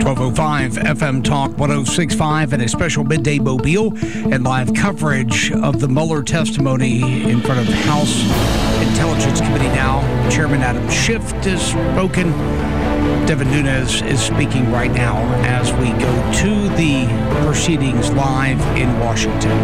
1205 FM Talk 106.5 and a special midday mobile and live coverage of the Mueller testimony in front of the House Intelligence Committee now. Chairman Adam Schiff has spoken. Devin Nunes is speaking right now as we go to the proceedings live in Washington.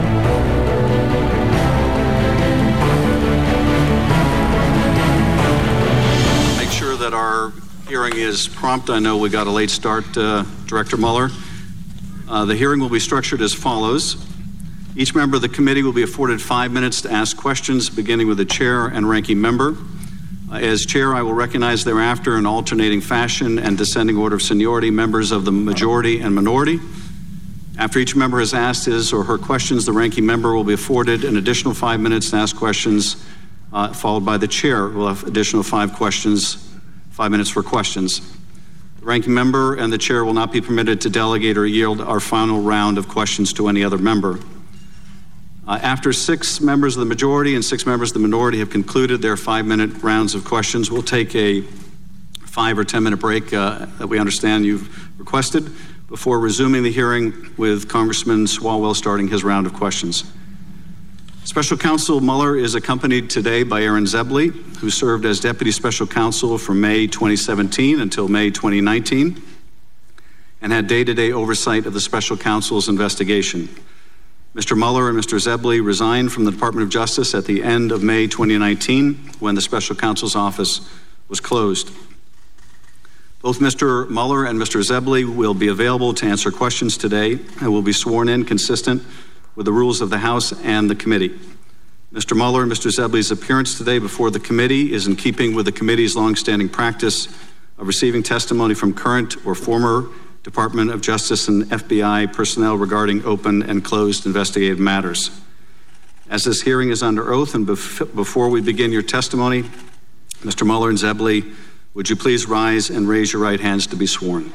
Make sure that our hearing is prompt. I know we got a late start, Director Mueller. The hearing will be structured as follows. Each member of the committee will be afforded 5 minutes to ask questions, beginning with the chair and ranking member. As chair, I will recognize thereafter in alternating fashion and descending order of seniority members of the majority and minority. After each member has asked his or her questions, the ranking member will be afforded an additional 5 minutes to ask questions, followed by the chair who will have additional 5 minutes for questions. The ranking member and the chair will not be permitted to delegate or yield our final round of questions to any other member. After 6 members of the majority and 6 members of the minority have concluded their 5-minute rounds of questions, we'll take a 5 or 10 minute break that we understand you've requested before resuming the hearing with Congressman Swalwell starting his round of questions. Special Counsel Mueller is accompanied today by Aaron Zebley, who served as Deputy Special Counsel from May 2017 until May 2019 and had day-to-day oversight of the Special Counsel's investigation. Mr. Mueller and Mr. Zebley resigned from the Department of Justice at the end of May 2019 when the Special Counsel's office was closed. Both Mr. Mueller and Mr. Zebley will be available to answer questions today and will be sworn in consistent with the rules of the House and the committee. Mr. Mueller and Mr. Zebley's appearance today before the committee is in keeping with the committee's longstanding practice of receiving testimony from current or former Department of Justice and FBI personnel regarding open and closed investigative matters. As this hearing is under oath and before we begin your testimony, Mr. Mueller and Zebley, would you please rise and raise your right hands to be sworn?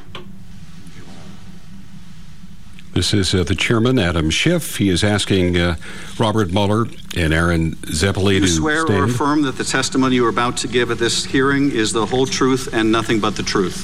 This is the chairman, Adam Schiff. He is asking Robert Mueller and Aaron Zebley to swear stand. or affirm that the testimony you are about to give at this hearing is the whole truth and nothing but the truth.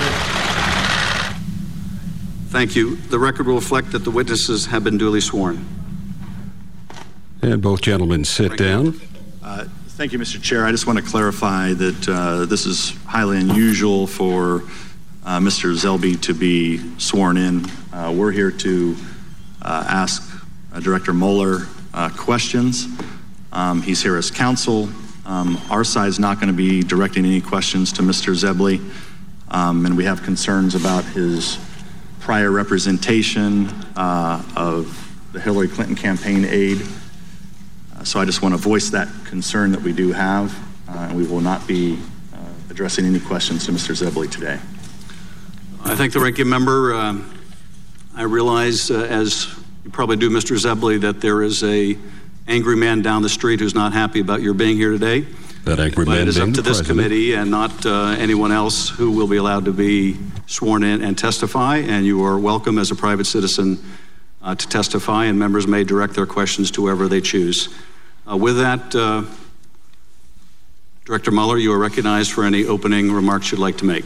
Thank you. The record will reflect that the witnesses have been duly sworn. And both gentlemen sit down. Thank you, Mr. Chair. I just want to clarify that this is highly unusual for Mr. Zebley to be sworn in. We're here to ask Director Mueller questions. He's here as counsel. Our side is not going to be directing any questions to Mr. Zebley, and we have concerns about his prior representation of the Hillary Clinton campaign aide. So I just want to voice that concern that we do have, and we will not be addressing any questions to Mr. Zebley today. I thank the ranking member. I realize, as you probably do, Mr. Zebley, that there is a angry man down the street who's not happy about your being here today. That angry man it is up being to this president. committee and not anyone else who will be allowed to be sworn in and testify, and you are welcome as a private citizen to testify, and members may direct their questions to whoever they choose. With that, Director Mueller, you are recognized for any opening remarks you'd like to make.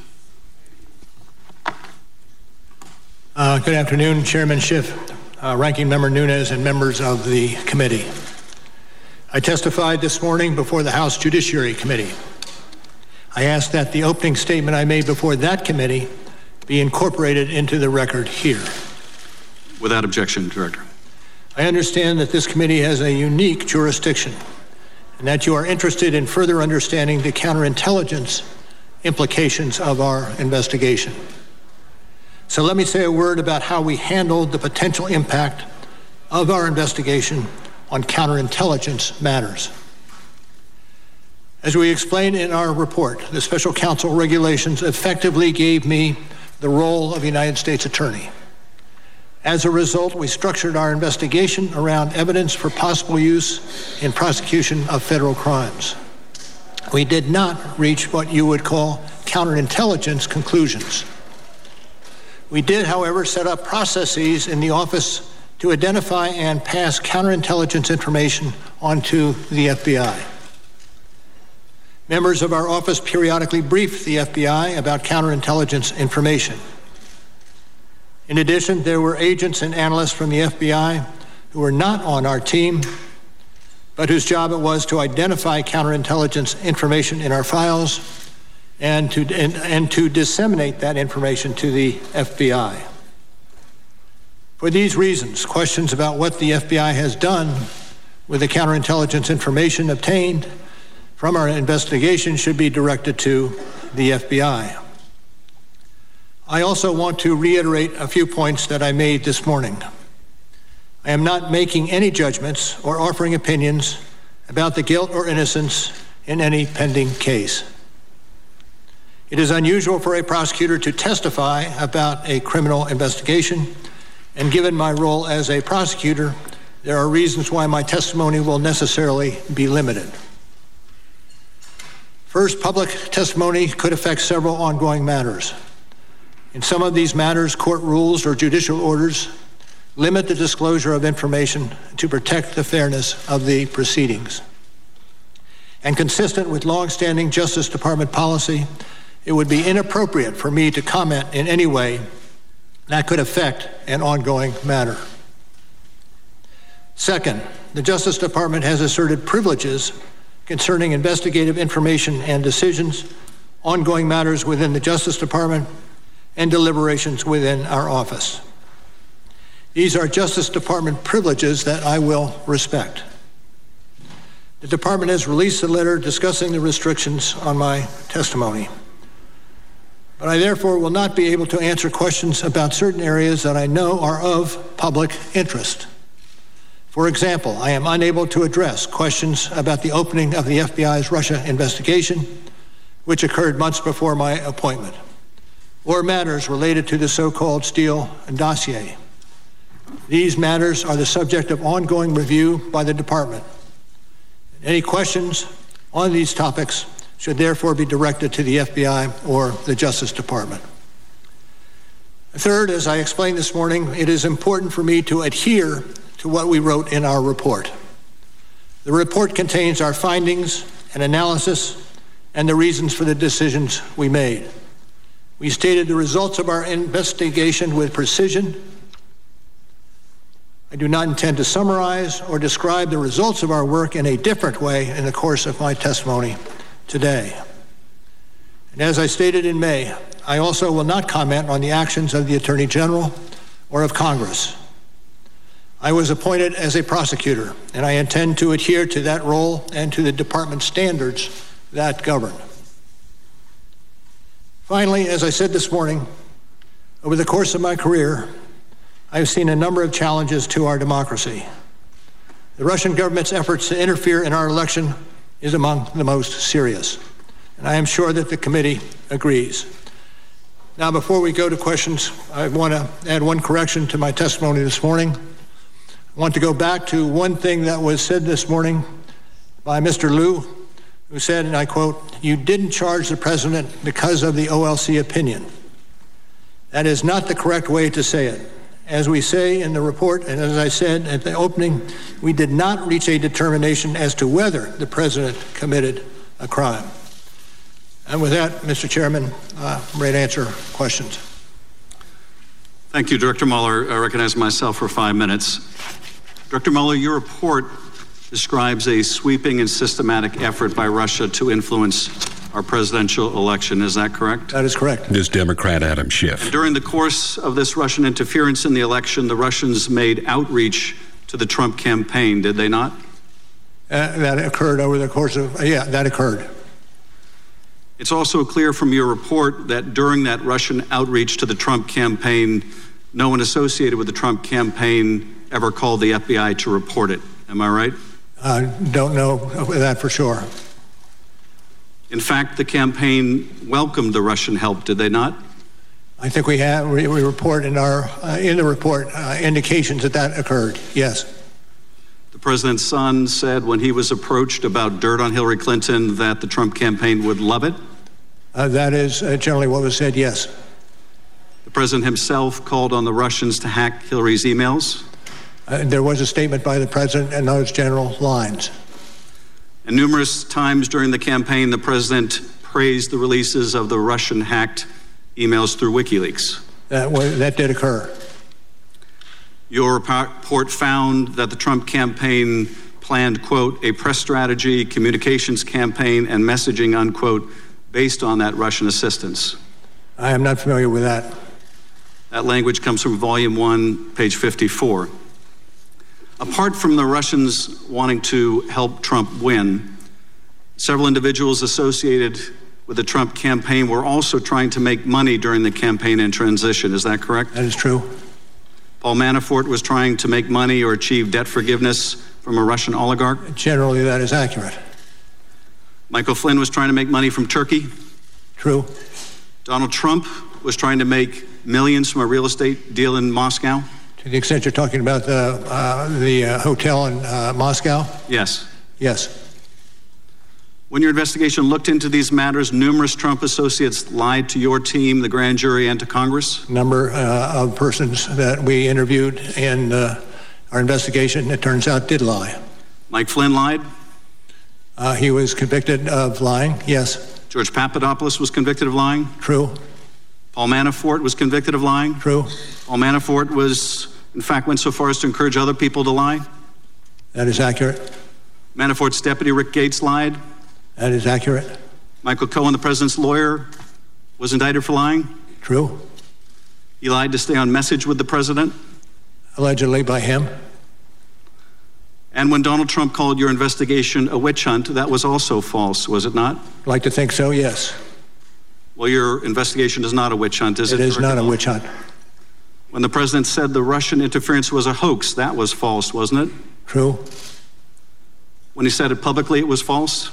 Good afternoon, Chairman Schiff, Ranking Member Nunes, and members of the committee. I testified this morning before the House Judiciary Committee. I ask that the opening statement I made before that committee be incorporated into the record here. Without objection, Director. I understand that this committee has a unique jurisdiction and that you are interested in further understanding the counterintelligence implications of our investigation. So let me say a word about how we handled the potential impact of our investigation on counterintelligence matters. As we explained in our report, the special counsel regulations effectively gave me the role of United States Attorney. As a result, we structured our investigation around evidence for possible use in prosecution of federal crimes. We did not reach what you would call counterintelligence conclusions. We did, however, set up processes in the office to identify and pass counterintelligence information onto the FBI. Members of our office periodically brief the FBI about counterintelligence information. In addition, there were agents and analysts from the FBI who were not on our team, but whose job it was to identify counterintelligence information in our files and to disseminate that information to the FBI. For these reasons, questions about what the FBI has done with the counterintelligence information obtained from our investigation should be directed to the FBI. I also want to reiterate a few points that I made this morning. I am not making any judgments or offering opinions about the guilt or innocence in any pending case. It is unusual for a prosecutor to testify about a criminal investigation, and given my role as a prosecutor, there are reasons why my testimony will necessarily be limited. First, public testimony could affect several ongoing matters. In some of these matters, court rules or judicial orders limit the disclosure of information to protect the fairness of the proceedings. And consistent with longstanding Justice Department policy, it would be inappropriate for me to comment in any way that could affect an ongoing matter. Second, the Justice Department has asserted privileges concerning investigative information and decisions, ongoing matters within the Justice Department, and deliberations within our office. These are Justice Department privileges that I will respect. The Department has released a letter discussing the restrictions on my testimony. But I therefore will not be able to answer questions about certain areas that I know are of public interest. For example, I am unable to address questions about the opening of the FBI's Russia investigation, which occurred months before my appointment, or matters related to the so-called Steele dossier. These matters are the subject of ongoing review by the Department. Any questions on these topics should therefore be directed to the FBI or the Justice Department. Third, as I explained this morning, it is important for me to adhere to what we wrote in our report. The report contains our findings and analysis and the reasons for the decisions we made. We stated the results of our investigation with precision. I do not intend to summarize or describe the results of our work in a different way in the course of my testimony today. And as I stated in May, I also will not comment on the actions of the Attorney General or of Congress. I was appointed as a prosecutor, and I intend to adhere to that role and to the Department standards that govern. Finally, as I said this morning, over the course of my career, I've seen a number of challenges to our democracy. The Russian government's efforts to interfere in our election is among the most serious, and I am sure that the committee agrees. Now, before we go to questions, I want to add one correction to my testimony this morning. I want to go back to one thing that was said this morning by Mr. Liu, who said, and I quote, "You didn't charge the president because of the OLC opinion." That is not the correct way to say it. As we say in the report, and as I said at the opening, we did not reach a determination as to whether the president committed a crime. And with that, Mr. Chairman, I'm ready to answer questions. Thank you, Director Mueller. I recognize myself for 5 minutes. Director Mueller, your report describes a sweeping and systematic effort by Russia to influence our presidential election. Is that correct? That is correct. Ms. Democrat Adam Schiff. And during the course of this Russian interference in the election, the Russians made outreach to the Trump campaign, did they not? That occurred over the course of, that occurred. It's also clear from your report that during that Russian outreach to the Trump campaign, no one associated with the Trump campaign ever called the FBI to report it. Am I right? Don't know that for sure. In fact, the campaign welcomed the Russian help, did they not? I think we report in the report indications that occurred. Yes. The president's son said when he was approached about dirt on Hillary Clinton that the Trump campaign would love it. That is generally what was said. Yes. The president himself called on the Russians to hack Hillary's emails. There was a statement by the president in those general lines. And numerous times during the campaign, the president praised the releases of the Russian-hacked emails through WikiLeaks. That did occur. Your report found that the Trump campaign planned, quote, a press strategy, communications campaign, and messaging, unquote, based on that Russian assistance. I am not familiar with that. That language comes from Volume 1, page 54. Apart from the Russians wanting to help Trump win, several individuals associated with the Trump campaign were also trying to make money during the campaign and transition. Is that correct? That is true. Paul Manafort was trying to make money or achieve debt forgiveness from a Russian oligarch? Generally, that is accurate. Michael Flynn was trying to make money from Turkey? True. Donald Trump was trying to make millions from a real estate deal in Moscow? To the extent you're talking about the hotel in Moscow? Yes. Yes. When your investigation looked into these matters, numerous Trump associates lied to your team, the grand jury, and to Congress? Number of persons that we interviewed in our investigation, it turns out, did lie. Mike Flynn lied? He was convicted of lying, yes. George Papadopoulos was convicted of lying? True. Paul Manafort was convicted of lying? True. Paul Manafort in fact, went so far as to encourage other people to lie? That is accurate. Manafort's deputy, Rick Gates, lied? That is accurate. Michael Cohen, the president's lawyer, was indicted for lying? True. He lied to stay on message with the president? Allegedly by him. And when Donald Trump called your investigation a witch hunt, that was also false, was it not? I'd like to think so, yes. Well, your investigation is not a witch hunt, is it? It is not a witch hunt. When the president said the Russian interference was a hoax, that was false, wasn't it? True. When he said it publicly, it was false?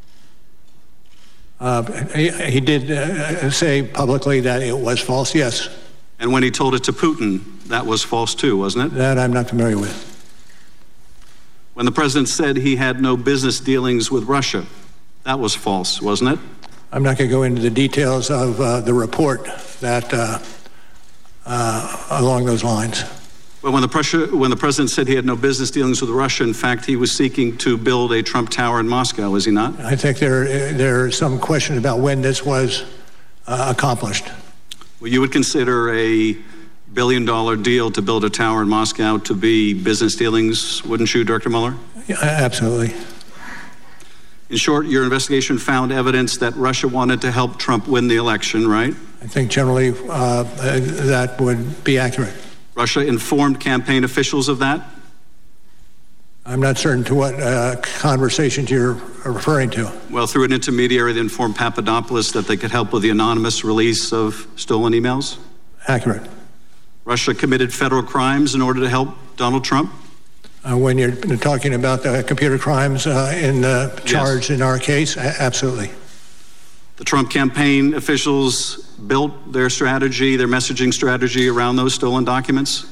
He did say publicly that it was false, yes. And when he told it to Putin, that was false too, wasn't it? That I'm not familiar with. When the president said he had no business dealings with Russia, that was false, wasn't it? I'm not going to go into the details of the report that along those lines. Well, when the president said he had no business dealings with Russia, in fact, he was seeking to build a Trump Tower in Moscow, was he not? I think there's some question about when this was accomplished. Well, you would consider a billion-dollar deal to build a tower in Moscow to be business dealings, wouldn't you, Director Mueller? Yeah, absolutely. In short, your investigation found evidence that Russia wanted to help Trump win the election, right? I think generally that would be accurate. Russia informed campaign officials of that? I'm not certain to what conversations you're referring to. Well, through an intermediary, they informed Papadopoulos that they could help with the anonymous release of stolen emails? Accurate. Russia committed federal crimes in order to help Donald Trump? When you're talking about the computer crimes charged in our case, absolutely. The Trump campaign officials built their strategy, their messaging strategy around those stolen documents?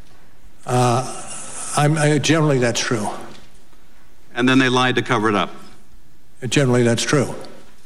Generally, that's true. And then they lied to cover it up? Generally, that's true.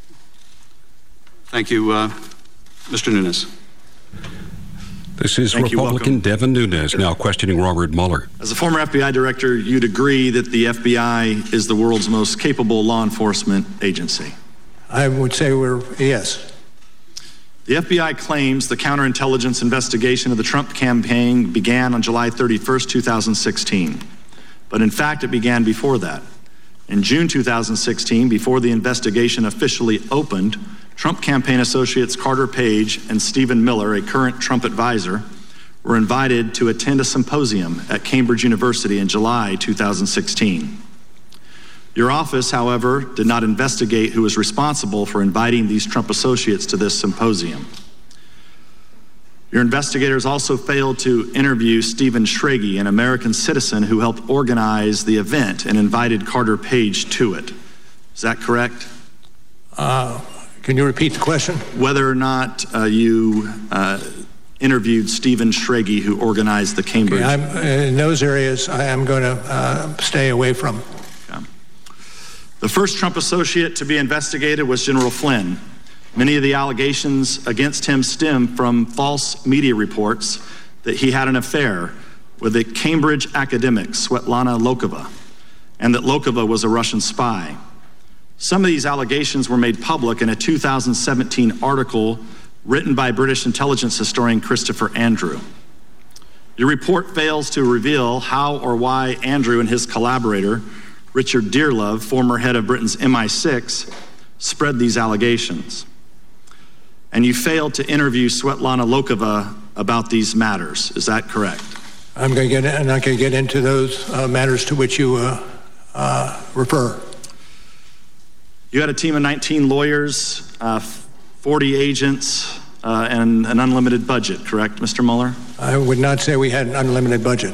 Thank you, Mr. Nunes. This is Republican Devin Nunes now questioning Robert Mueller. As a former FBI director, you'd agree that the FBI is the world's most capable law enforcement agency? I would say yes. The FBI claims the counterintelligence investigation of the Trump campaign began on July 31st, 2016. But in fact, it began before that. In June 2016, before the investigation officially opened, Trump campaign associates Carter Page and Stephen Miller, a current Trump advisor, were invited to attend a symposium at Cambridge University in July 2016. Your office, however, did not investigate who was responsible for inviting these Trump associates to this symposium. Your investigators also failed to interview Stephen Schrage, an American citizen who helped organize the event and invited Carter Page to it. Is that correct? Can you repeat the question? Whether or not you interviewed Stephen Schrage, who organized the Cambridge. In those areas, I am going to stay away from. Okay. The first Trump associate to be investigated was General Flynn. Many of the allegations against him stem from false media reports that he had an affair with a Cambridge academic, Svetlana Lokova, and that Lokova was a Russian spy. Some of these allegations were made public in a 2017 article written by British intelligence historian Christopher Andrew. Your report fails to reveal how or why Andrew and his collaborator, Richard Dearlove, former head of Britain's MI6, spread these allegations. And you failed to interview Svetlana Lokova about these matters. Is that correct? I'm not going to get into those matters to which you refer. You had a team of 19 lawyers, 40 agents, and an unlimited budget, correct, Mr. Mueller? I would not say we had an unlimited budget.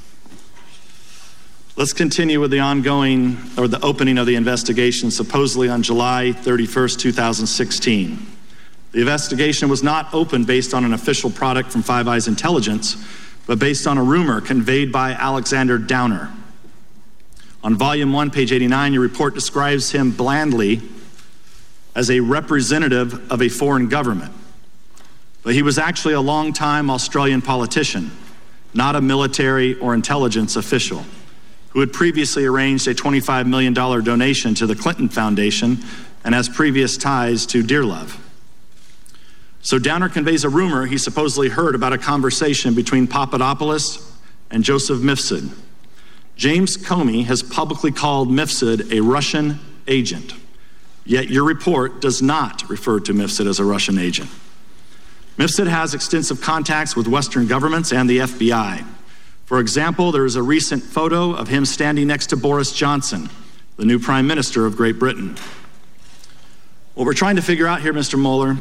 Let's continue with the opening of the investigation, supposedly on July 31st, 2016. The investigation was not opened based on an official product from Five Eyes Intelligence, but based on a rumor conveyed by Alexander Downer. On volume 1, page 89, your report describes him blandly as a representative of a foreign government. But he was actually a long-time Australian politician, not a military or intelligence official, who had previously arranged a $25 million donation to the Clinton Foundation and has previous ties to Dearlove. So Downer conveys a rumor he supposedly heard about a conversation between Papadopoulos and Joseph Mifsud. James Comey has publicly called Mifsud a Russian agent, yet your report does not refer to Mifsud as a Russian agent. Mifsud has extensive contacts with Western governments and the FBI. For example, there is a recent photo of him standing next to Boris Johnson, the new Prime Minister of Great Britain. What we're trying to figure out here, Mr. Mueller,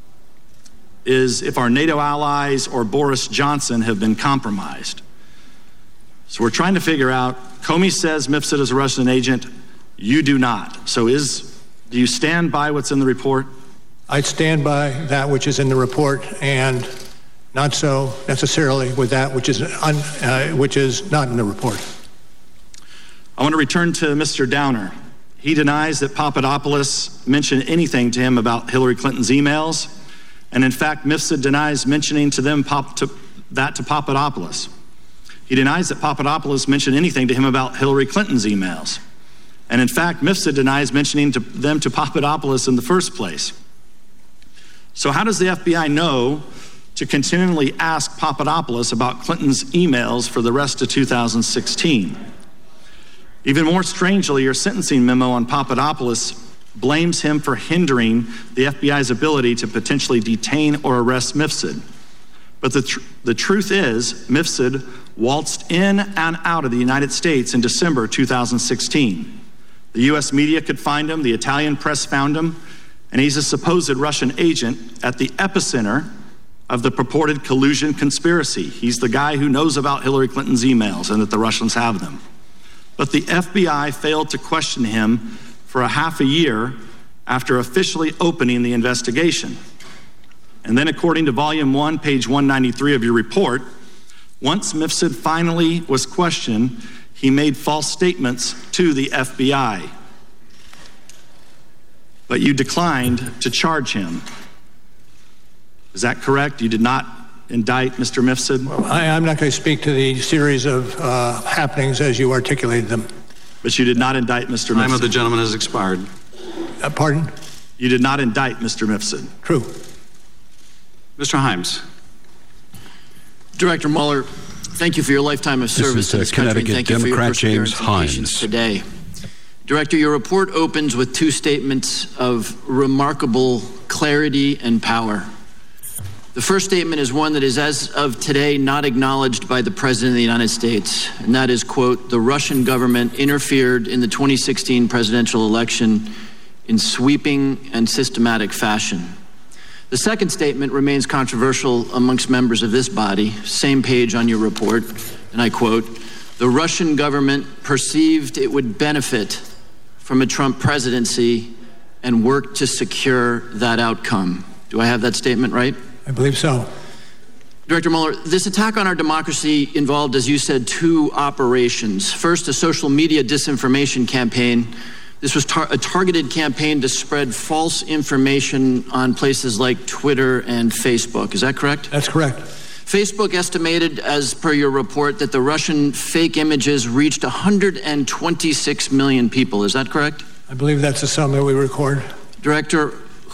is if our NATO allies or Boris Johnson have been compromised. So we're trying to figure out, Comey says Mifsud is a Russian agent, you do not. So do you stand by what's in the report? I stand by that which is in the report and not so necessarily with that which is not in the report. I want to return to Mr. Downer. He denies that Papadopoulos mentioned anything to him about Hillary Clinton's emails. And in fact, Mifsud denies mentioning to Papadopoulos. He denies that Papadopoulos mentioned anything to him about Hillary Clinton's emails. And in fact, Mifsud denies mentioning them to Papadopoulos in the first place. So how does the FBI know to continually ask Papadopoulos about Clinton's emails for the rest of 2016? Even more strangely, your sentencing memo on Papadopoulos blames him for hindering the FBI's ability to potentially detain or arrest Mifsud. But the truth is, Mifsud waltzed in and out of the United States in December 2016. The US media could find him, the Italian press found him, and he's a supposed Russian agent at the epicenter of the purported collusion conspiracy. He's the guy who knows about Hillary Clinton's emails and that the Russians have them. But the FBI failed to question him for a half a year after officially opening the investigation. And then according to volume 1, page 193 of your report, once Mifsud finally was questioned, he made false statements to the FBI. But you declined to charge him. Is that correct? You did not indict Mr. Mifsud? Well, I'm not going to speak to the series of happenings as you articulated them. But you did not indict Mr. Mifsud? Time of the gentleman has expired. Pardon? You did not indict Mr. Mifsud? True. Mr. Himes. Director Mueller, thank you for your lifetime of service to this country, and thank you for your perseverance and patience today. Director, your report opens with two statements of remarkable clarity and power. The first statement is one that is, as of today, not acknowledged by the President of the United States, and that is, quote, the Russian government interfered in the 2016 presidential election in sweeping and systematic fashion. The second statement remains controversial amongst members of this body, same page on your report, and I quote, the Russian government perceived it would benefit from a Trump presidency and worked to secure that outcome. Do I have that statement right? I believe so. Director Mueller, this attack on our democracy involved, as you said, two operations. First, a social media disinformation campaign. This was a targeted campaign to spread false information on places like Twitter and Facebook. Is that correct? That's correct. Facebook estimated, as per your report, that the Russian fake images reached 126 million people. Is that correct? I believe that's the sum that we record. Director,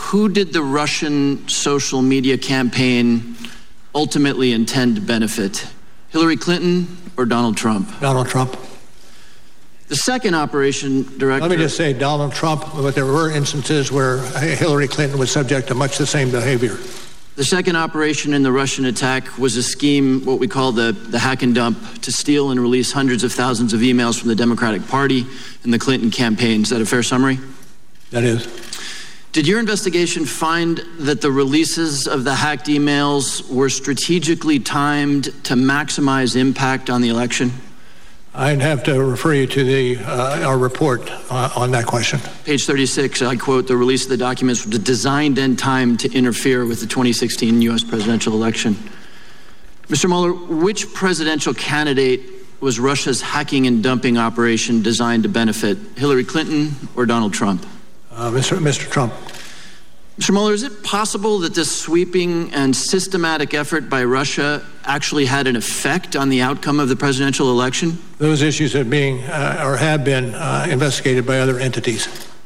who did the Russian social media campaign ultimately intend to benefit? Hillary Clinton or Donald Trump? Donald Trump. The second operation, Director... Let me just say Donald Trump, but there were instances where Hillary Clinton was subject to much the same behavior. The second operation in the Russian attack was a scheme, what we call the hack and dump, to steal and release hundreds of thousands of emails from the Democratic Party and the Clinton campaign. Is that a fair summary? That is. Did your investigation find that the releases of the hacked emails were strategically timed to maximize impact on the election? I'd have to refer you to our report on that question. Page 36, I quote, the release of the documents was designed and timed to interfere with the 2016 U.S. presidential election. Mr. Mueller, which presidential candidate was Russia's hacking and dumping operation designed to benefit, Hillary Clinton or Donald Trump? Mr. Trump. Mr. Mueller, is it possible that this sweeping and systematic effort by Russia actually had an effect on the outcome of the presidential election? Those issues are being or have been investigated by other entities.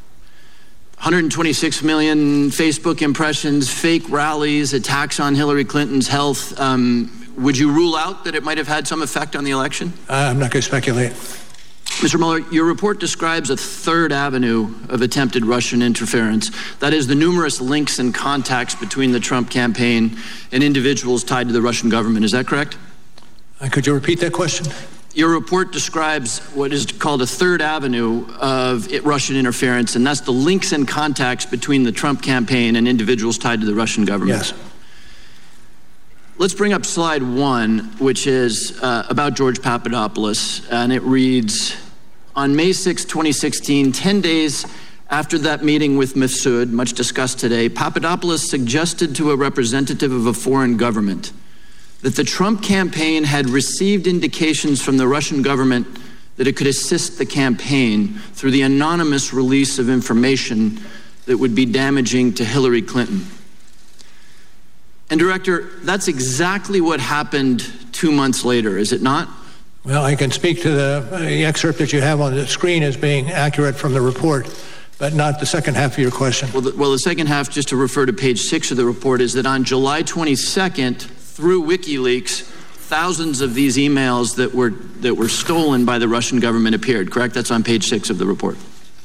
126 million Facebook impressions, fake rallies, attacks on Hillary Clinton's health. Would you rule out that it might have had some effect on the election? I'm not going to speculate. Mr. Mueller, your report describes a third avenue of attempted Russian interference. That is the numerous links and contacts between the Trump campaign and individuals tied to the Russian government. Is that correct? Could you repeat that question? Your report describes what is called a third avenue of Russian interference, and that's the links and contacts between the Trump campaign and individuals tied to the Russian government. Yes. Let's bring up slide 1, which is about George Papadopoulos, and it reads, on May 6, 2016, 10 days after that meeting with Mifsud, much discussed today, Papadopoulos suggested to a representative of a foreign government that the Trump campaign had received indications from the Russian government that it could assist the campaign through the anonymous release of information that would be damaging to Hillary Clinton. And Director, that's exactly what happened 2 months later, is it not? Well, I can speak to the excerpt that you have on the screen as being accurate from the report, but not the second half of your question. Well, the second half, just to refer to page 6 of the report, is that on July 22nd, through WikiLeaks, thousands of these emails that were stolen by the Russian government appeared, correct? That's on page 6 of the report.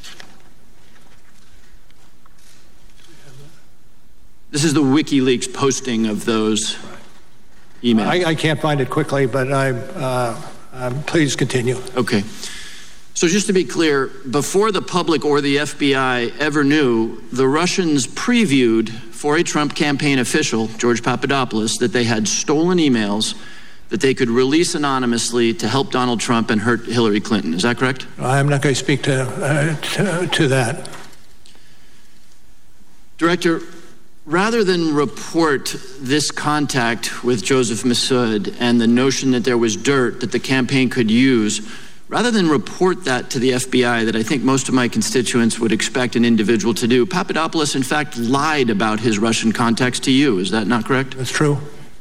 This is the WikiLeaks posting of those emails. I can't find it quickly, but please continue. Okay. So just to be clear, before the public or the FBI ever knew, the Russians previewed for a Trump campaign official, George Papadopoulos, that they had stolen emails that they could release anonymously to help Donald Trump and hurt Hillary Clinton. Is that correct? I'm not going to speak to that. Director, rather than report this contact with Joseph Mifsud and the notion that there was dirt that the campaign could use, rather than report that to the FBI that I think most of my constituents would expect an individual to do, Papadopoulos, in fact, lied about his Russian contacts to you. Is that not correct? That's true.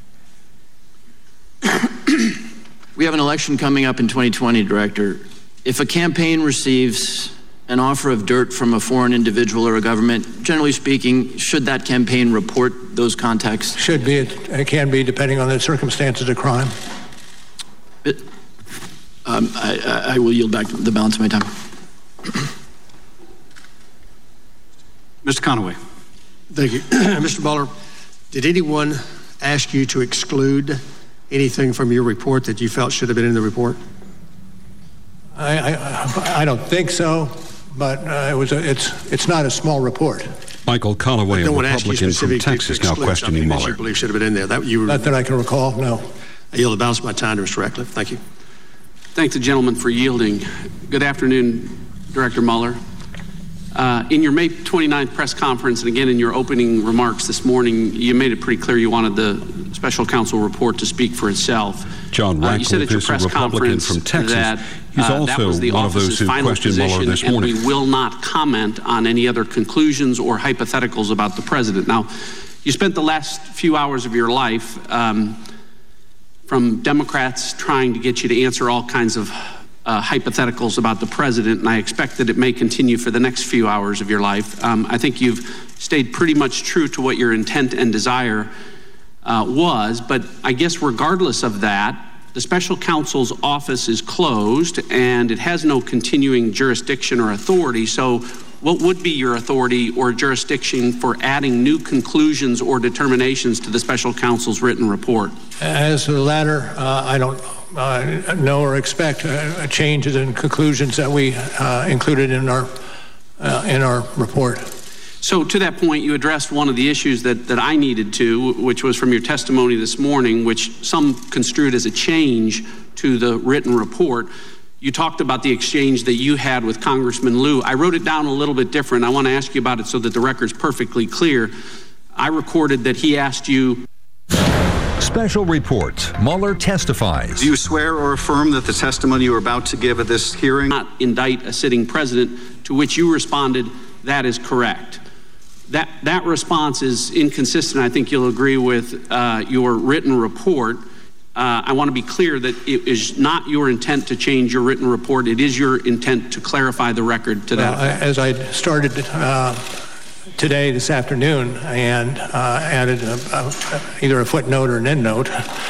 We have an election coming up in 2020, Director. If a campaign receives an offer of dirt from a foreign individual or a government, generally speaking, should that campaign report those contacts? Should be. It can be, depending on the circumstances of crime. I will yield back the balance of my time. Mr. Conaway. Thank you. Mr. Mueller, did anyone ask you to exclude anything from your report that you felt should have been in the report? I don't think so, but it's not a small report. Michael Conaway, a Republican from Texas, now questioning Mueller. You believe should have been in there. Not that I can recall, no. I yield the balance of my time to Mr. Ratcliffe. Thank you. Thank the gentleman for yielding. Good afternoon, Director Mueller. In your May 29th press conference, and again in your opening remarks this morning, you made it pretty clear you wanted the special counsel report to speak for itself. John Ratcliffe is a Republican from Texas. He's also one of those who questioned Mueller this morning. And we will not comment on any other conclusions or hypotheticals about the president. Now, you spent the last few hours of your life from Democrats trying to get you to answer all kinds of hypotheticals about the president, and I expect that it may continue for the next few hours of your life. I think you've stayed pretty much true to what your intent and desire was, but I guess regardless of that, the special counsel's office is closed and it has no continuing jurisdiction or authority. So what would be your authority or jurisdiction for adding new conclusions or determinations to the special counsel's written report? As to the latter, I don't know or expect changes in conclusions that we included in our report. So to that point, you addressed one of the issues that I needed to, which was from your testimony this morning, which some construed as a change to the written report. You talked about the exchange that you had with Congressman Lieu. I wrote it down a little bit different. I want to ask you about it so that the record's perfectly clear. I recorded that he asked you... Special report. Mueller testifies. Do you swear or affirm that the testimony you are about to give at this hearing... ...not indict a sitting president, to which you responded, that is correct. That response is inconsistent. I think you'll agree with your written report. I want to be clear that it is not your intent to change your written report. It is your intent to clarify the record to that. As I started today, this afternoon, and added either a footnote or an endnote,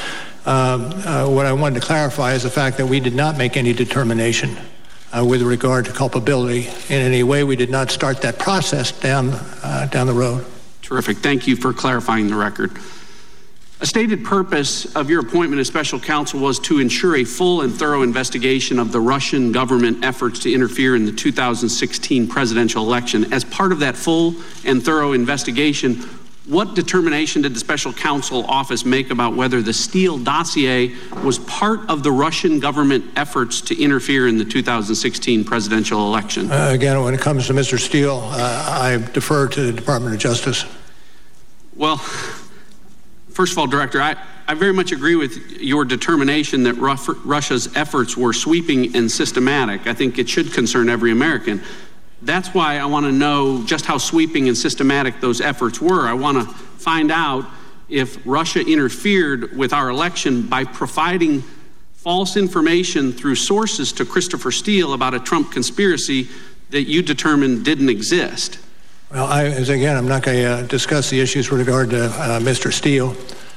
what I wanted to clarify is the fact that we did not make any determination with regard to culpability in any way. We did not start that process down the road. Terrific. Thank you for clarifying the record. A stated purpose of your appointment as special counsel was to ensure a full and thorough investigation of the Russian government efforts to interfere in the 2016 presidential election. As part of that full and thorough investigation, what determination did the special counsel office make about whether the Steele dossier was part of the Russian government efforts to interfere in the 2016 presidential election? Again, when it comes to Mr. Steele, I defer to the Department of Justice. Well, first of all, Director, I very much agree with your determination that Russia's efforts were sweeping and systematic. I think it should concern every American. That's why I want to know just how sweeping and systematic those efforts were. I want to find out if Russia interfered with our election by providing false information through sources to Christopher Steele about a Trump conspiracy that you determined didn't exist. Well, I'm not going to discuss the issues with regard to Mr. Steele.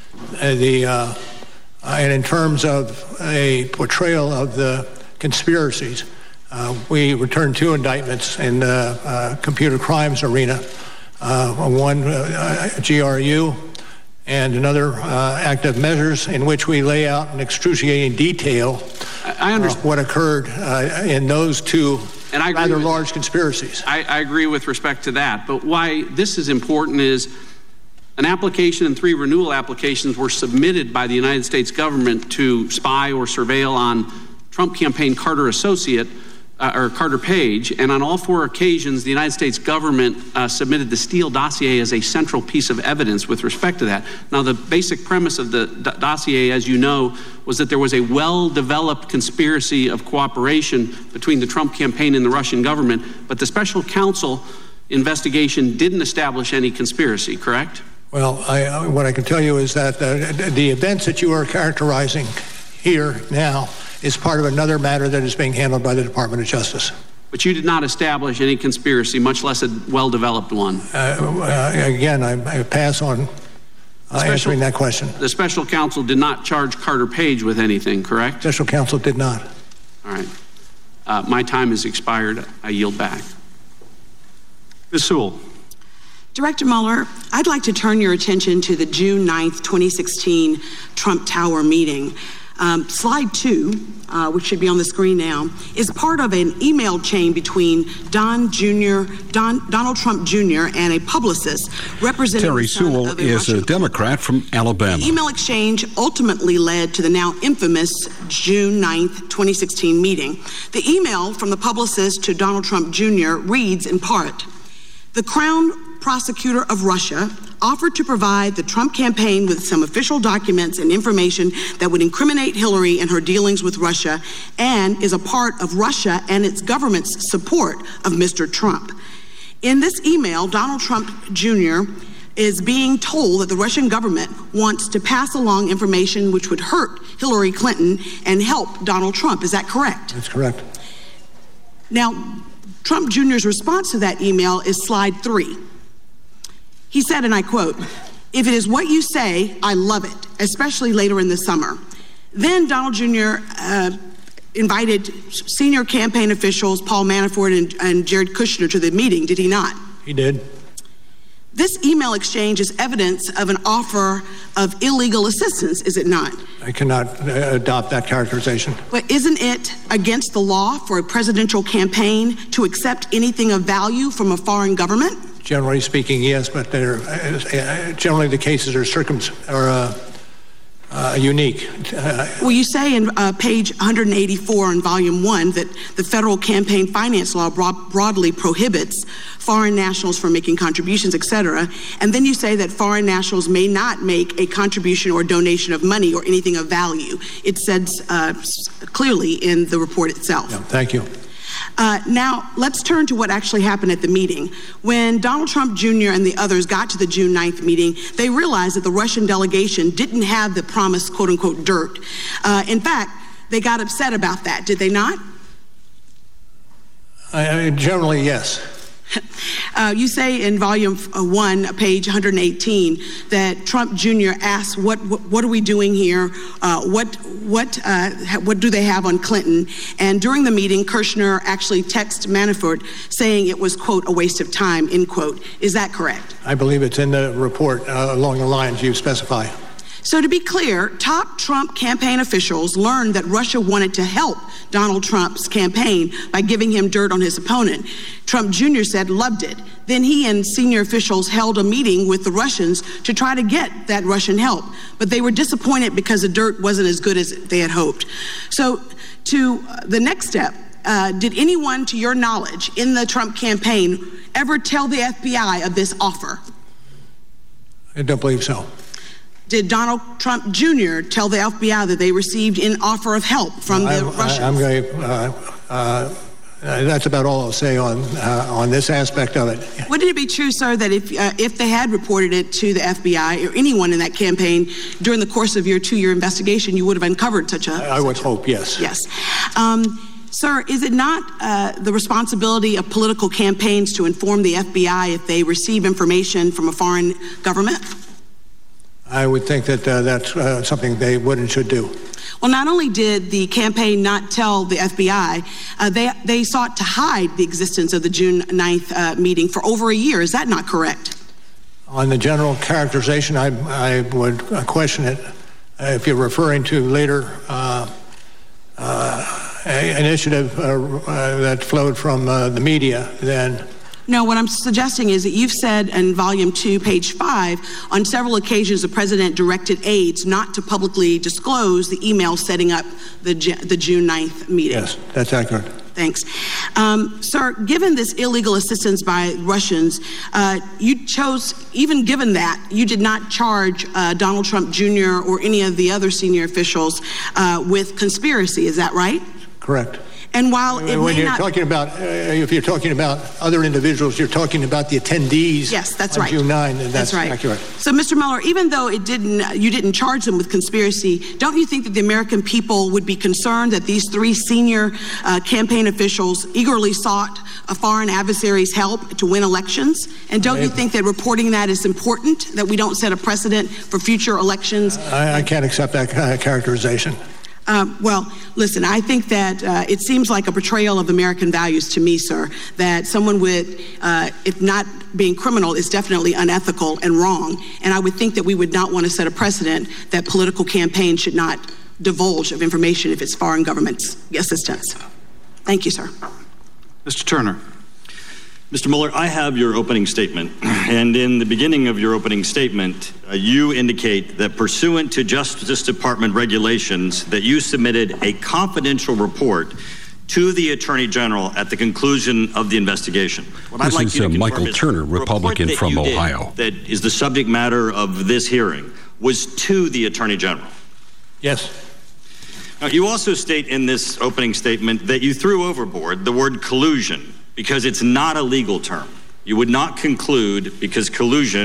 And in terms of a portrayal of the conspiracies, we returned 2 indictments in the computer crimes arena, one GRU and another active measures in which we lay out in excruciating detail what occurred in those 2 rather large conspiracies. I agree with respect to that, but why this is important is an application and 3 renewal applications were submitted by the United States government to spy or surveil on Trump campaign Carter associate, or Carter Page, and on all 4 occasions, the United States government submitted the Steele dossier as a central piece of evidence with respect to that. Now, the basic premise of the dossier, as you know, was that there was a well-developed conspiracy of cooperation between the Trump campaign and the Russian government, but the special counsel investigation didn't establish any conspiracy, correct? Well, what I can tell you is that the events that you are characterizing here now is part of another matter that is being handled by the Department of Justice. But you did not establish any conspiracy, much less a well-developed one. Again, I pass on answering that question. The special counsel did not charge Carter Page with anything, correct? Special counsel did not. All right. My time has expired. I yield back. Ms. Sewell. Director Mueller, I'd like to turn your attention to the June 9th, 2016 Trump Tower meeting. Slide 2, which should be on the screen now, is part of an email chain between Donald Trump Jr. and a publicist representing Terry Sewell is a Democrat from Alabama. The email exchange ultimately led to the now infamous June 9th, 2016 meeting. The email from the publicist to Donald Trump Jr. reads in part, "The Crown Prosecutor of Russia offered to provide the Trump campaign with some official documents and information that would incriminate Hillary in her dealings with Russia and is a part of Russia and its government's support of Mr. Trump." In this email, Donald Trump Jr. is being told that the Russian government wants to pass along information which would hurt Hillary Clinton and help Donald Trump. Is that correct? That's correct. Now, Trump Jr.'s response to that email is slide 3. He said, and I quote, "If it is what you say, I love it, especially later in the summer." Then Donald Jr. Invited senior campaign officials, Paul Manafort and Jared Kushner, to the meeting, did he not? He did. This email exchange is evidence of an offer of illegal assistance, is it not? I cannot adopt that characterization. But isn't it against the law for a presidential campaign to accept anything of value from a foreign government? Generally speaking, yes, but generally the cases are unique. Well, you say in page 184 in volume 1 that the federal campaign finance law broadly prohibits foreign nationals from making contributions, etc. And then you say that foreign nationals may not make a contribution or donation of money or anything of value. It says clearly in the report itself. Yeah, thank you. Now, let's turn to what actually happened at the meeting. When Donald Trump Jr. and the others got to the June 9th meeting, they realized that the Russian delegation didn't have the promised quote-unquote dirt. In fact, they got upset about that, did they not? Generally, yes. You say in volume 1, page 118, that Trump Jr. asked, "What are we doing here? What do they have on Clinton?" And during the meeting, Kushner actually texted Manafort saying it was, quote, "a waste of time," end quote. Is that correct? I believe it's in the report along the lines you specify. So to be clear, top Trump campaign officials learned that Russia wanted to help Donald Trump's campaign by giving him dirt on his opponent. Trump Jr. said loved it. Then he and senior officials held a meeting with the Russians to try to get that Russian help. But they were disappointed because the dirt wasn't as good as they had hoped. So to the next step, did anyone, to your knowledge, in the Trump campaign ever tell the FBI of this offer? I don't believe so. Did Donald Trump Jr. tell the FBI that they received an offer of help from the Russians? That's about all I'll say on this aspect of it. Wouldn't it be true, sir, that if they had reported it to the FBI or anyone in that campaign during the course of your 2-year investigation, you would have uncovered such a... I would hope, yes. Yes. Sir, is it not the responsibility of political campaigns to inform the FBI if they receive information from a foreign government? I would think that that's something they would and should do. Well, not only did the campaign not tell the FBI, they sought to hide the existence of the June 9th meeting for over a year. Is that not correct? On the general characterization, I would question it. If you're referring to later initiative that flowed from the media, then... No, what I'm suggesting is that you've said in volume 2, page 5, on several occasions the president directed aides not to publicly disclose the email setting up the June 9th meeting. Yes, that's accurate. Thanks. Sir, given this illegal assistance by Russians, you chose, even given that, you did not charge Donald Trump Jr. or any of the other senior officials with conspiracy. Is that right? Correct. And while it when may you're not, talking about, if you're talking about other individuals, you're talking about the attendees. Yes, that's on right. June 9, and that's right. accurate. So, Mr. Mueller, even though you didn't charge them with conspiracy, don't you think that the American people would be concerned that these 3 senior campaign officials eagerly sought a foreign adversary's help to win elections? And don't you think that reporting that is important, that we don't set a precedent for future elections? I can't accept that characterization. Well, listen, I think that it seems like a betrayal of American values to me, sir, that someone with, if not being criminal, is definitely unethical and wrong. And I would think that we would not want to set a precedent that political campaigns should not divulge of information if it's foreign government assistance. Thank you, sir. Mr. Turner. Mr. Mueller, I have your opening statement, and in the beginning of your opening statement, you indicate that pursuant to Justice Department regulations that you submitted a confidential report to the Attorney General at the conclusion of the investigation. What I'd like you to confirm Michael Turner, Republican from Ohio. That is the subject matter of this hearing, was to the Attorney General. Yes. Now, you also state in this opening statement that you threw overboard the word collusion, because it's not a legal term. You would not conclude, because collusion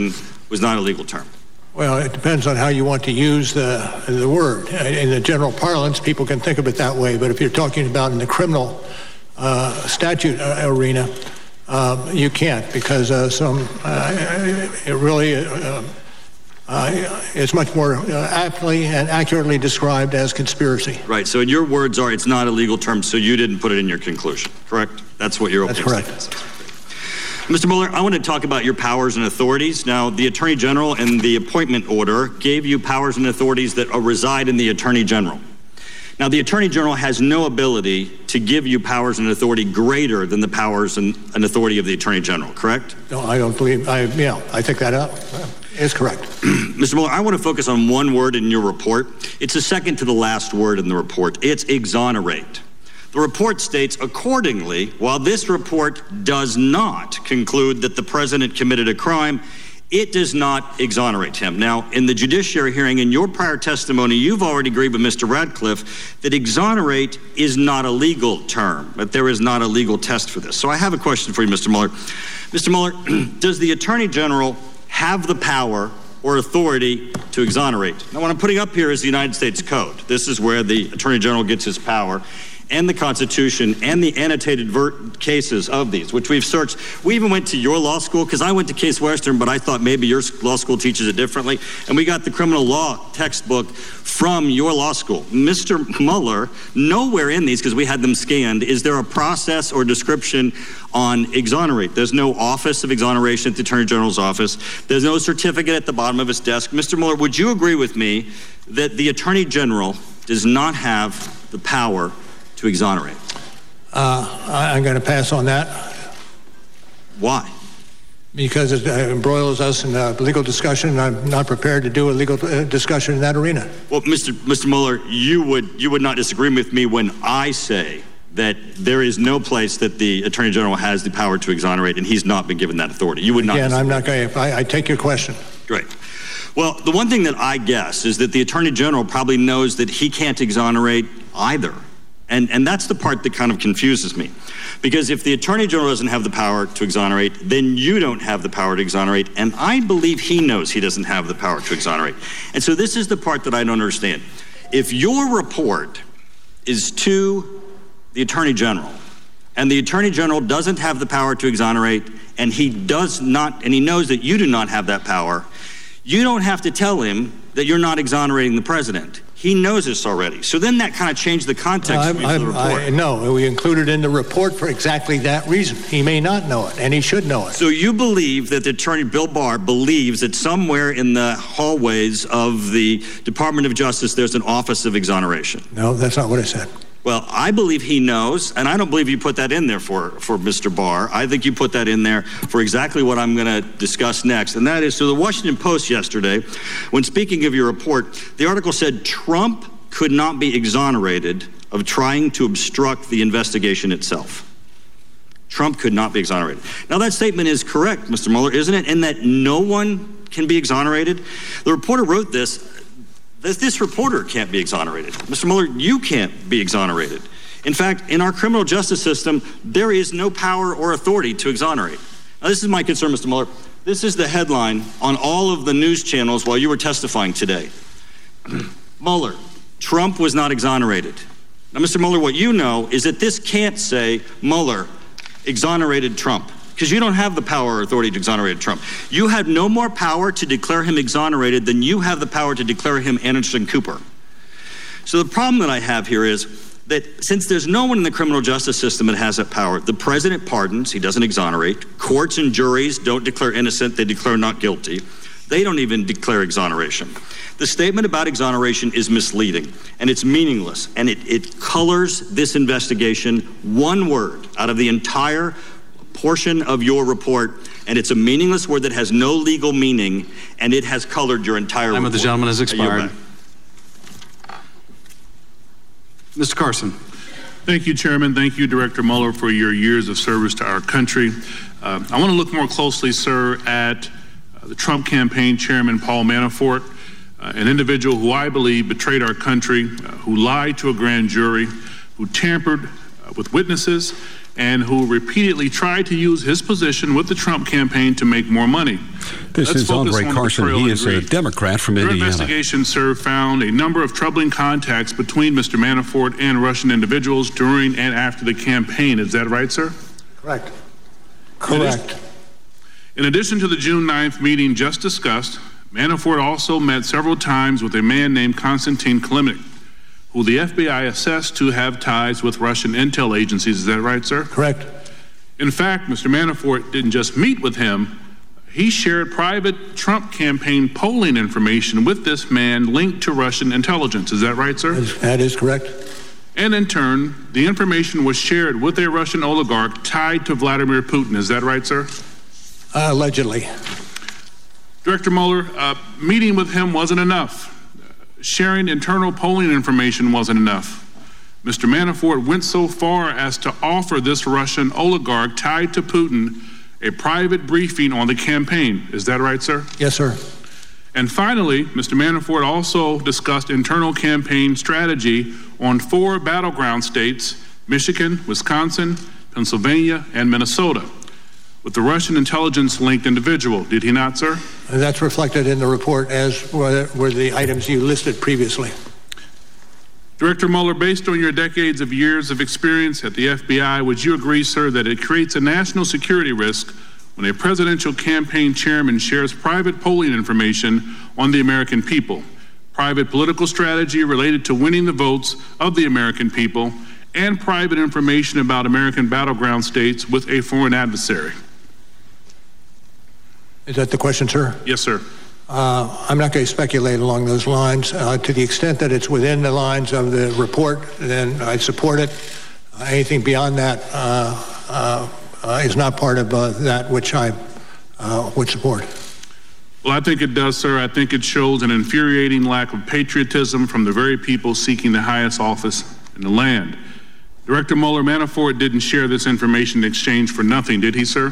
was not a legal term? Well, it depends on how you want to use the word. In the general parlance, people can think of it that way, but if you're talking about in the criminal statute arena, you can't, because it really is much more aptly and accurately described as conspiracy. Right. So in your words are, it's not a legal term, so you didn't put it in your conclusion, correct? That's what your opening statement says. Mr. Mueller, I want to talk about your powers and authorities. Now, the Attorney General in the appointment order gave you powers and authorities that reside in the Attorney General. Now, the Attorney General has no ability to give you powers and authority greater than the powers and authority of the Attorney General, correct? No, I don't believe, I think that is correct. Mr. Mueller, I want to focus on one word in your report. It's the second to the last word in the report. It's exonerate. The report states, accordingly, while this report does not conclude that the president committed a crime, it does not exonerate him. Now, in the judiciary hearing, in your prior testimony, you've already agreed with Mr. Radcliffe that exonerate is not a legal term, that there is not a legal test for this. So I have a question for you, Mr. Mueller. Mr. Mueller, does the Attorney General have the power or authority to exonerate? Now, what I'm putting up here is the United States Code. This is where the Attorney General gets his power, and the Constitution and the annotated cases of these, which we've searched. We even went to your law school, because I went to Case Western, but I thought maybe your law school teaches it differently, and we got the criminal law textbook from your law school. Mr. Mueller, nowhere in these, because we had them scanned, is there a process or description on exonerate. There's no office of exoneration at the Attorney General's office. There's no certificate at the bottom of his desk. Mr. Mueller, would you agree with me that the Attorney General does not have the power to exonerate? I'm going to pass on that. Why? Because it embroils us in a legal discussion, and I'm not prepared to do a legal discussion in that arena. Well, Mr. Mueller, you would not disagree with me when I say that there is no place that the Attorney General has the power to exonerate, and he's not been given that authority. You would not. Again, I'm not going to. I take your question. Great. Well, the one thing that I guess is that the Attorney General probably knows that he can't exonerate either. And that's the part that kind of confuses me. Because if the Attorney General doesn't have the power to exonerate, then you don't have the power to exonerate. And I believe he knows he doesn't have the power to exonerate. And so this is the part that I don't understand. If your report is to the Attorney General, and the Attorney General doesn't have the power to exonerate, and he does not, and he knows that you do not have that power, you don't have to tell him that you're not exonerating the president. He knows this already. So then that kind of changed the context of the report. No, we included in the report for exactly that reason. He may not know it, and he should know it. So you believe that the Attorney Bill Barr believes that somewhere in the hallways of the Department of Justice there's an office of exoneration? No, that's not what I said. Well, I believe he knows, and I don't believe you put that in there for Mr. Barr. I think you put that in there for exactly what I'm going to discuss next, and that is, so the Washington Post yesterday, when speaking of your report, the article said Trump could not be exonerated of trying to obstruct the investigation itself. Trump could not be exonerated. Now, that statement is correct, Mr. Mueller, isn't it? In that no one can be exonerated? The reporter wrote this. This reporter can't be exonerated. Mr. Mueller, you can't be exonerated. In fact, in our criminal justice system, there is no power or authority to exonerate. Now, this is my concern, Mr. Mueller. This is the headline on all of the news channels while you were testifying today. Mueller, Trump was not exonerated. Now, Mr. Mueller, what you know is that this can't say Mueller exonerated Trump, because you don't have the power or authority to exonerate Trump. You have no more power to declare him exonerated than you have the power to declare him Anderson Cooper. So the problem that I have here is that since there's no one in the criminal justice system that has that power, the president pardons, he doesn't exonerate. Courts and juries don't declare innocent, they declare not guilty. They don't even declare exoneration. The statement about exoneration is misleading, and it's meaningless, and it colors this investigation one word out of the entire portion of your report, and it's a meaningless word that has no legal meaning, and it has colored your entire report. Time of the gentleman has expired. Mr. Carson. Thank you, Chairman. Thank you, Director Mueller, for your years of service to our country. I want to look more closely, sir, at the Trump campaign chairman, Paul Manafort, an individual who I believe betrayed our country, who lied to a grand jury, who tampered with witnesses, and who repeatedly tried to use his position with the Trump campaign to make more money. This is Andre Carson. He is a Democrat from Indiana. Your investigation, sir, found a number of troubling contacts between Mr. Manafort and Russian individuals during and after the campaign. Is that right, sir? Correct. Correct. In addition to the June 9th meeting just discussed, Manafort also met several times with a man named Konstantin Kilimnik, who the FBI assessed to have ties with Russian intel agencies. Is that right, sir? Correct. In fact, Mr. Manafort didn't just meet with him, he shared private Trump campaign polling information with this man linked to Russian intelligence. Is that right, sir? That is correct. And in turn, the information was shared with a Russian oligarch tied to Vladimir Putin. Is that right, sir? Allegedly. Director Mueller, meeting with him wasn't enough. Sharing internal polling information wasn't enough. Mr. Manafort went so far as to offer this Russian oligarch tied to Putin a private briefing on the campaign. Is that right, sir? Yes, sir. And finally, Mr. Manafort also discussed internal campaign strategy on 4 battleground states, Michigan, Wisconsin, Pennsylvania, and Minnesota, with the Russian intelligence-linked individual. Did he not, sir? That's reflected in the report, as were the items you listed previously. Director Mueller, based on your decades of years of experience at the FBI, would you agree, sir, that it creates a national security risk when a presidential campaign chairman shares private polling information on the American people, private political strategy related to winning the votes of the American people, and private information about American battleground states with a foreign adversary? Is that the question, sir? Yes, sir. I'm not going to speculate along those lines. To the extent that it's within the lines of the report, then I support it. Anything beyond that is not part of that which I would support. Well, I think it does, sir. I think it shows an infuriating lack of patriotism from the very people seeking the highest office in the land. Director Mueller, Manafort didn't share this information in exchange for nothing, did he, sir?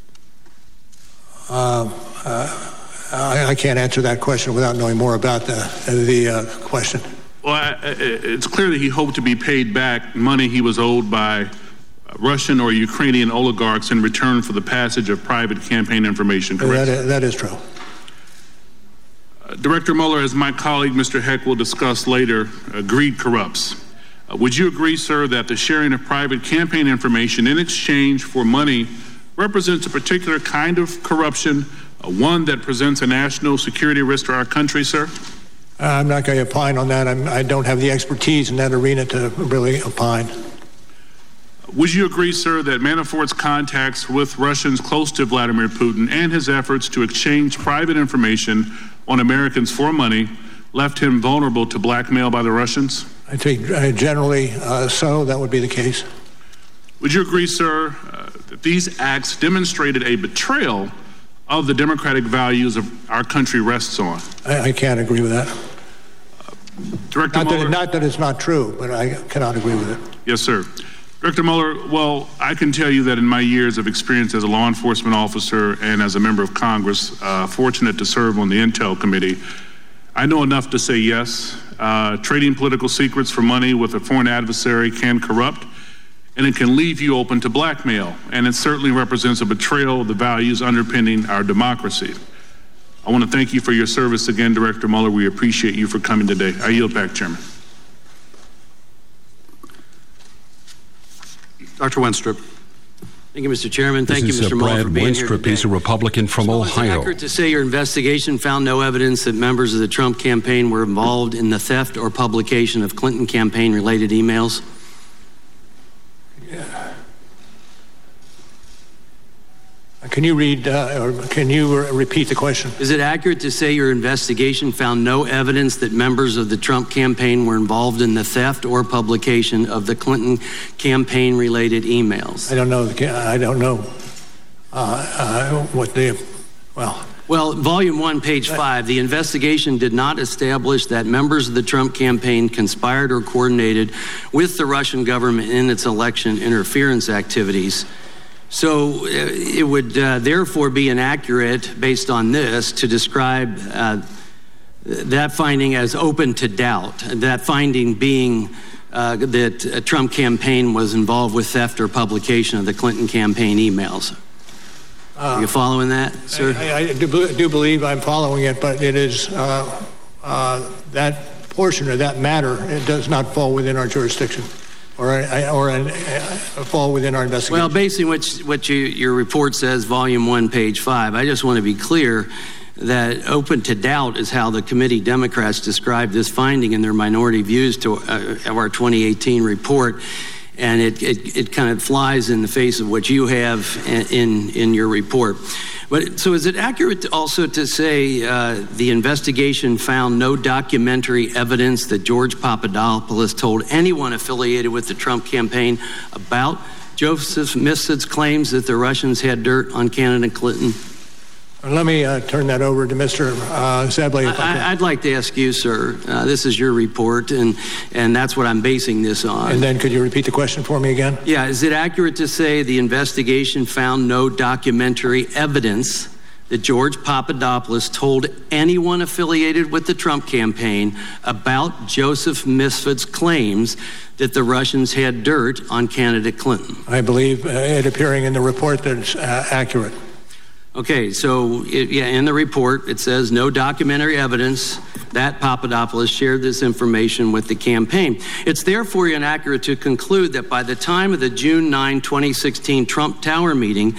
I can't answer that question without knowing more about the question. Well, it's clear that he hoped to be paid back money he was owed by Russian or Ukrainian oligarchs in return for the passage of private campaign information, correct? That is true. Director Mueller, as my colleague Mr. Heck will discuss later, greed corrupts. Would you agree, sir, that the sharing of private campaign information in exchange for money represents a particular kind of corruption, one that presents a national security risk to our country, sir? I'm not going to opine on that. I don't have the expertise in that arena to really opine. Would you agree, sir, that Manafort's contacts with Russians close to Vladimir Putin and his efforts to exchange private information on Americans for money left him vulnerable to blackmail by the Russians? I think generally so, that would be the case. Would you agree, sir, that these acts demonstrated a betrayal of the democratic values of our country rests on? I can't agree with that. Director Mueller, not that it's not true, but I cannot agree with it. Yes, sir. Director Mueller, well, I can tell you that in my years of experience as a law enforcement officer and as a member of Congress, fortunate to serve on the Intel Committee, I know enough to say yes. Trading political secrets for money with a foreign adversary can corrupt, and it can leave you open to blackmail, and it certainly represents a betrayal of the values underpinning our democracy. I want to thank you for your service again, Director Mueller. We appreciate you for coming today. I yield back, Chairman. Dr. Wenstrup. Thank you, Mr. Chairman. Thank you, Mr. Mueller, for being here today. He's a Republican from Ohio. Is it accurate to say your investigation found no evidence that members of the Trump campaign were involved in the theft or publication of Clinton campaign-related emails? Yeah. Can you read, or can you repeat the question? Is it accurate to say your investigation found no evidence that members of the Trump campaign were involved in the theft or publication of the Clinton campaign-related emails? I don't know. I don't know what the, well. Well, Volume 1, page 5, the investigation did not establish that members of the Trump campaign conspired or coordinated with the Russian government in its election interference activities. So it would therefore be inaccurate, based on this, to describe that finding as open to doubt, that finding being that Trump campaign was involved with theft or publication of the Clinton campaign emails. Are you following that, sir? I do believe I'm following it, but it is that portion of that matter, it does not fall within our jurisdiction or fall within our investigation. Well, basically what your report says, volume 1, page 5, I just want to be clear that open to doubt is how the committee Democrats described this finding in their minority views to of our 2018 report. And it kind of flies in the face of what you have in your report. But so is it accurate also to say the investigation found no documentary evidence that George Papadopoulos told anyone affiliated with the Trump campaign about Joseph Mifsid's claims that the Russians had dirt on candidate Clinton? Let me turn that over to Mr. Zebley. I'd like to ask you, sir, this is your report, and that's what I'm basing this on. And then could you repeat the question for me again? Yeah, is it accurate to say the investigation found no documentary evidence that George Papadopoulos told anyone affiliated with the Trump campaign about Joseph Mifsid's claims that the Russians had dirt on candidate Clinton? I believe it appearing in the report that it's accurate. Okay, so in the report, it says no documentary evidence that Papadopoulos shared this information with the campaign. It's therefore inaccurate to conclude that by the time of the June 9, 2016 Trump Tower meeting,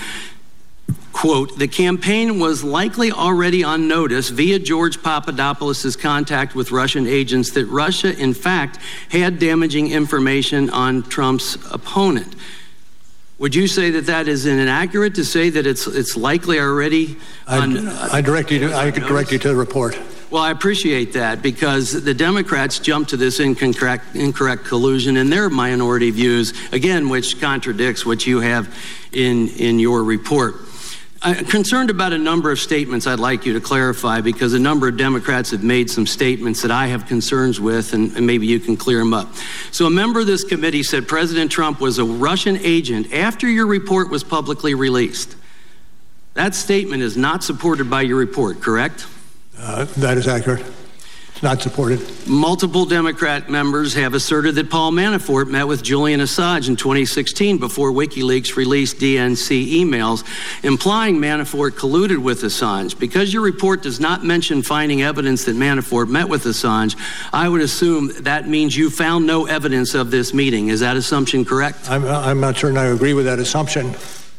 quote, the campaign was likely already on notice via George Papadopoulos' contact with Russian agents that Russia, in fact, had damaging information on Trump's opponent. Would you say that is inaccurate to say that it's likely already on? I could direct you to the report. Well, I appreciate that because the Democrats jumped to this incorrect collusion in their minority views, again, which contradicts what you have in your report. I'm concerned about a number of statements I'd like you to clarify because a number of Democrats have made some statements that I have concerns with, and maybe you can clear them up. So a member of this committee said President Trump was a Russian agent after your report was publicly released. That statement is not supported by your report, correct? That is accurate. Not supported. Multiple Democrat members have asserted that Paul Manafort met with Julian Assange in 2016 before WikiLeaks released DNC emails implying Manafort colluded with Assange. Because your report does not mention finding evidence that Manafort met with Assange, I would assume that means you found no evidence of this meeting. Is that assumption correct? I'm not certain I agree with that assumption.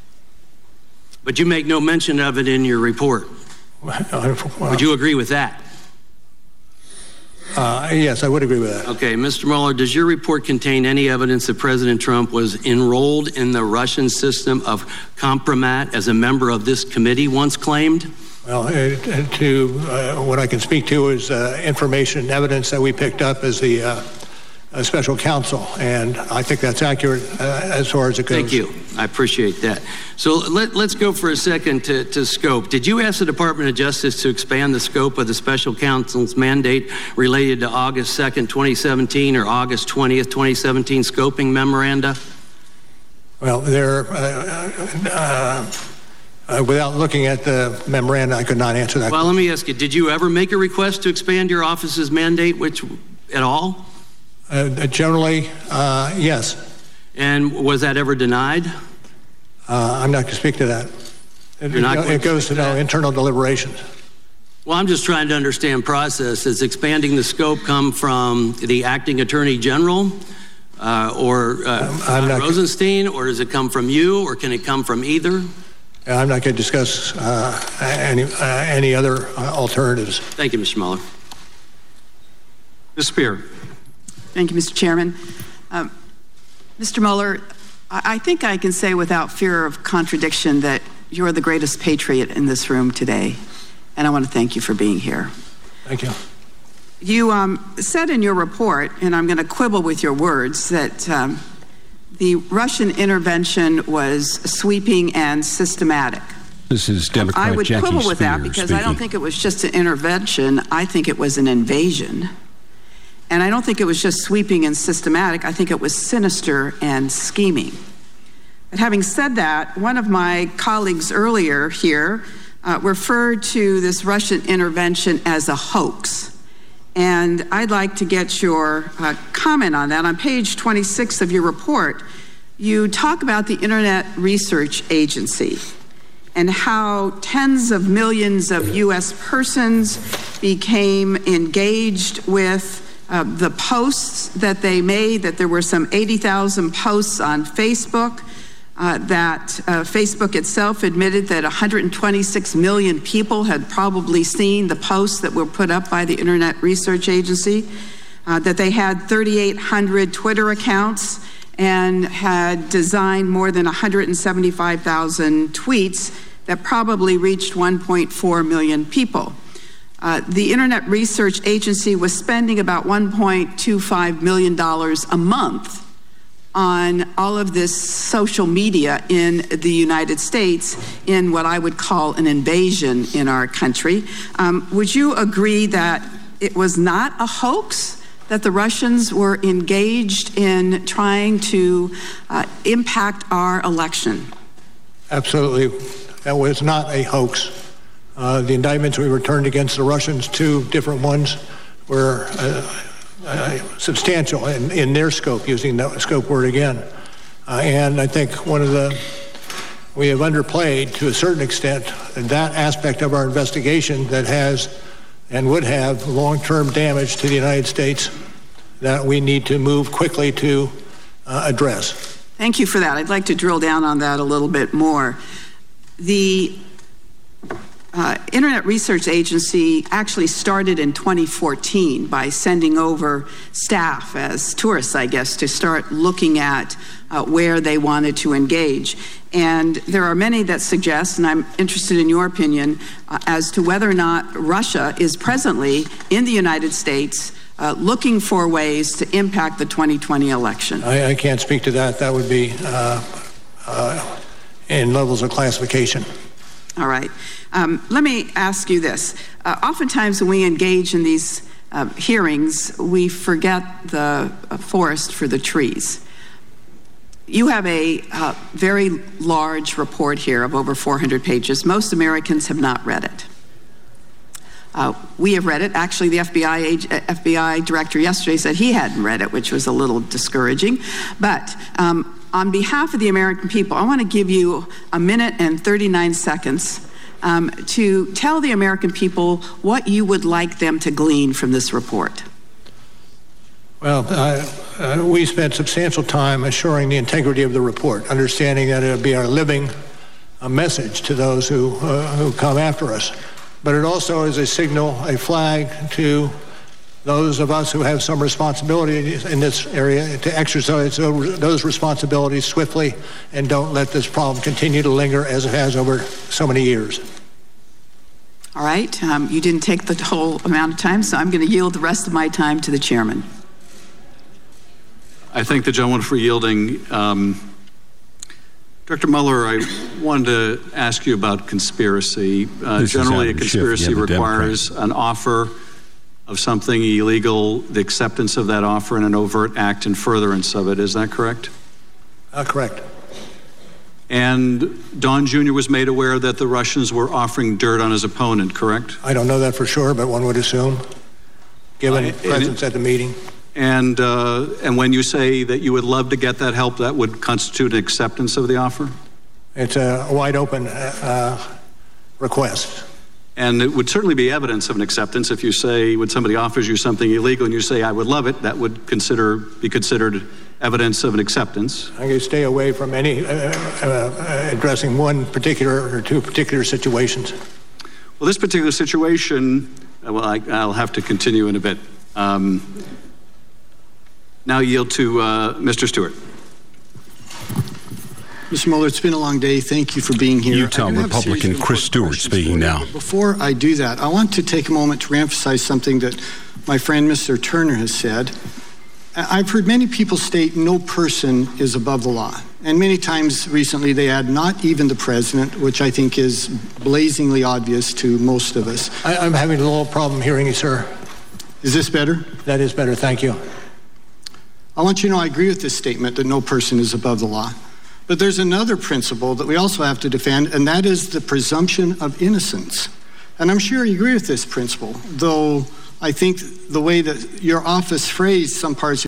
But you make no mention of it in your report. Would you agree with that? Yes, I would agree with that. Okay, Mr. Mueller, does your report contain any evidence that President Trump was enrolled in the Russian system of Compromat as a member of this committee once claimed? Well, what I can speak to is information and evidence that we picked up as the special counsel, and I think that's accurate as far as it goes. Thank you. I appreciate that. So let's go for a second to scope. Did you ask the Department of Justice to expand the scope of the special counsel's mandate related to August 2nd, 2017 or August 20th, 2017 scoping memoranda? Well, without looking at the memoranda, I could not answer that. Well, let me ask you, did you ever make a request to expand your office's mandate at all? Generally, yes. And was that ever denied? I'm not going to speak to that. It goes to internal deliberations. Well, I'm just trying to understand process. Does expanding the scope come from the acting attorney general or Rosenstein, or does it come from you, or can it come from either? I'm not going to discuss any other alternatives. Thank you, Mr. Mueller. Ms. Spear. Thank you, Mr. Chairman. Mr. Mueller, I think I can say without fear of contradiction that you're the greatest patriot in this room today, and I want to thank you for being here. Thank you. You said in your report, and I'm going to quibble with your words, that the Russian intervention was sweeping and systematic. This is Democrat I would Jackie quibble with that Spear because speaking. I don't think it was just an intervention. I think it was an invasion. And I don't think it was just sweeping and systematic. I think it was sinister and scheming. But having said that, one of my colleagues earlier here referred to this Russian intervention as a hoax. And I'd like to get your comment on that. On page 26 of your report, you talk about the Internet Research Agency and how tens of millions of U.S. persons became engaged with the posts that they made, that there were some 80,000 posts on Facebook, that Facebook itself admitted that 126 million people had probably seen the posts that were put up by the Internet Research Agency, that they had 3,800 Twitter accounts and had designed more than 175,000 tweets that probably reached 1.4 million people. The Internet Research Agency was spending about $1.25 million a month on all of this social media in the United States in what I would call an invasion in our country. Would you agree that it was not a hoax, that the Russians were engaged in trying to impact our election? Absolutely. That was not a hoax. The indictments we returned against the Russians, 2 different ones, were substantial in their scope, using that scope word again. And I think we have underplayed to a certain extent that aspect of our investigation that has and would have long-term damage to the United States that we need to move quickly to address. Thank you for that. I'd like to drill down on that a little bit more. The Internet Research Agency actually started in 2014 by sending over staff as tourists, I guess, to start looking at where they wanted to engage. And there are many that suggest, and I'm interested in your opinion, as to whether or not Russia is presently in the United States looking for ways to impact the 2020 election. I can't speak to that. That would be in levels of classification. All right. Let me ask you this. Oftentimes when we engage in these hearings, we forget the forest for the trees. You have a very large report here of over 400 pages. Most Americans have not read it. We have read it. Actually, the FBI director yesterday said he hadn't read it, which was a little discouraging. But on behalf of the American people, I want to give you a minute and 39 seconds to tell the American people what you would like them to glean from this report. Well, we spent substantial time assuring the integrity of the report, understanding that it would be our living message to those who come after us. But it also is a signal, a flag to those of us who have some responsibility in this area to exercise those responsibilities swiftly and don't let this problem continue to linger as it has over so many years. All right. You didn't take the whole amount of time, so I'm going to yield the rest of my time to the chairman. I thank the gentleman for yielding. Director Mueller, I wanted to ask you about conspiracy. Generally, a conspiracy requires an offer of something illegal, the acceptance of that offer, and an overt act in furtherance of it. Is that correct? Correct. And Don Jr. was made aware that the Russians were offering dirt on his opponent, correct? I don't know that for sure, but one would assume, given presence at the meeting. And when you say that you would love to get that help, that would constitute an acceptance of the offer? It's a wide open request. And it would certainly be evidence of an acceptance if you say, when somebody offers you something illegal and you say, I would love it, that would be considered evidence of an acceptance. I can stay away from any addressing one particular or two particular situations. Well, this particular situation, I'll have to continue in a bit. Now yield to Mr. Stewart. Mr. Mueller, it's been a long day. Thank you for being here. Utah Republican Chris Stewart speaking now. Before I do that, I want to take a moment to reemphasize something that my friend Mr. Turner has said. I've heard many people state no person is above the law. And many times recently they add not even the president, which I think is blazingly obvious to most of us. I'm having a little problem hearing you, sir. Is this better? That is better, thank you. I want you to know I agree with this statement that no person is above the law. But there's another principle that we also have to defend, and that is the presumption of innocence. And I'm sure you agree with this principle, though I think the way that your office phrased some parts